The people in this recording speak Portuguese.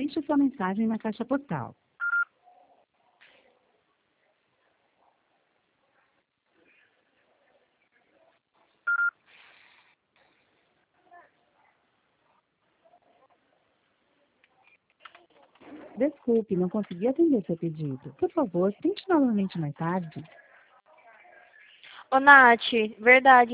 Deixe sua mensagem na caixa postal. Desculpe, não consegui atender seu pedido. Por favor, tente novamente mais tarde. Ô, Nath, verdade.